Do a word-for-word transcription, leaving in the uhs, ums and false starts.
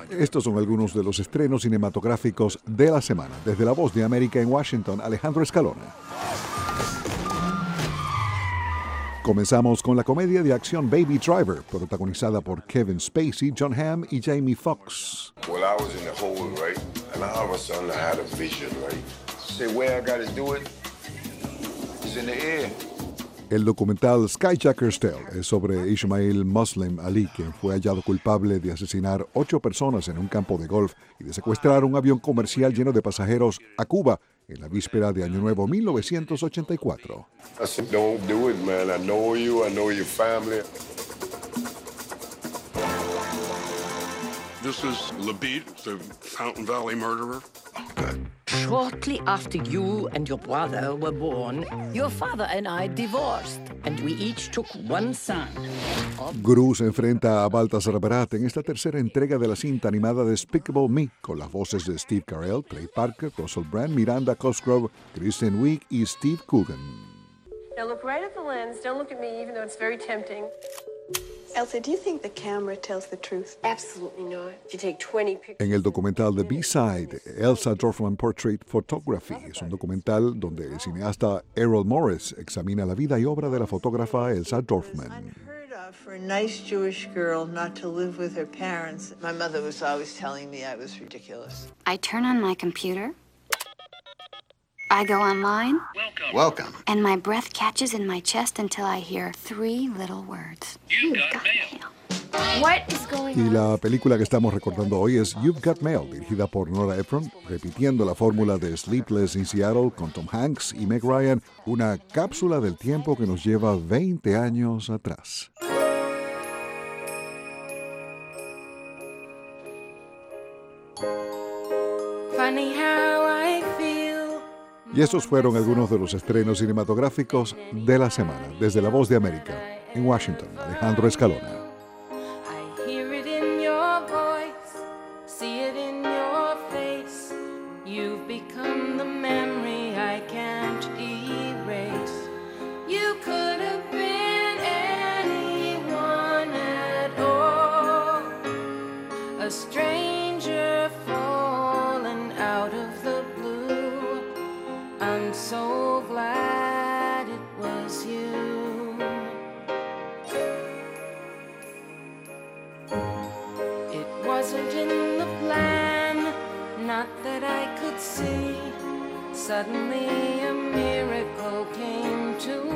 Estos son algunos de los estrenos cinematográficos de la semana. Desde La Voz de América en Washington, Alejandro Escalona. Comenzamos con la comedia de acción Baby Driver, protagonizada por Kevin Spacey, Jon Hamm y Jamie Foxx. Well, I was in the hole, right? And all of a sudden I had a vision, right? Say where I gotta do it is in the air. El documental Skyjacker's Tale es sobre Ismail Muslim Ali, quien fue hallado culpable de asesinar ocho personas en un campo de golf y de secuestrar un avión comercial lleno de pasajeros a Cuba en la víspera de Año Nuevo mil novecientos ochenta y cuatro. I said, don't do it, man. I know you. I know your family. This is Labit, the Fountain Valley murderer. Shortly after you and your brother were born, your father and I divorced, and we each took one son. Gru se enfrenta a Baltasar Barat en esta tercera entrega de la cinta animada Despicable Me, con las voces de Steve Carell, Trey Parker, Russell Brand, Miranda Cosgrove, Kristen Wiig y Steve Coogan. Now look right at the lens. Don't look at me, even though it's very tempting. Elsa, do you think the camera tells the truth? Absolutely not. If you take twenty pictures... En el documental The B-Side, Elsa Dorfman Portrait Photography, es un documental donde el cineasta Errol Morris examina la vida y obra de la fotógrafa Elsa Dorfman. Unheard of for a nice Jewish girl not to live with her parents. My mother was always telling me I was ridiculous. I turn on my computer. I go online. Welcome. Welcome. And my breath catches in my chest until I hear three little words. You've got mail. What is going Y on? la película que estamos recordando hoy es You've Got Mail, dirigida por Nora Ephron, repitiendo la fórmula de Sleepless in Seattle con Tom Hanks y Meg Ryan, una cápsula del tiempo que nos lleva veinte años atrás. Funny how I feel. Y estos fueron algunos de los estrenos cinematográficos de la semana. Desde La Voz de América, en Washington, Alejandro Escalona. I hear it in your voice, see it in your face. You've become the memory I can't erase. You could have been anyone at all. A stranger fallen out of the blue. I'm so glad it was you. It wasn't in the plan, not that I could see. Suddenly a miracle came to